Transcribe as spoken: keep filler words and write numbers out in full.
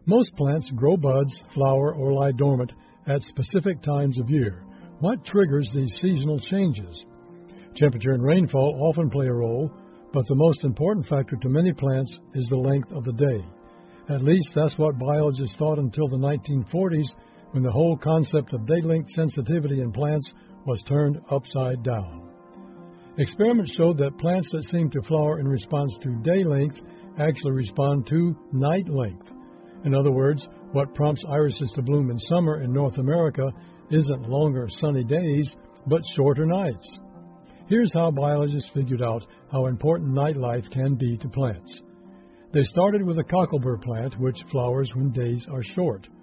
Most plants grow buds, flower, or lie dormant at specific times of year. What triggers these seasonal changes? Temperature and rainfall often play a role, but the most important factor to many plants is the length of the day. At least that's what biologists thought until the nineteen forties, when the whole concept of day-length sensitivity in plants was turned upside down. Experiments showed that plants that seem to flower in response to day length actually respond to night length. In other words, what prompts irises to bloom in summer in North America isn't longer sunny days, but shorter nights. Here's how biologists figured out how important nightlife can be to plants. They started with a cocklebur plant, which flowers when days are short.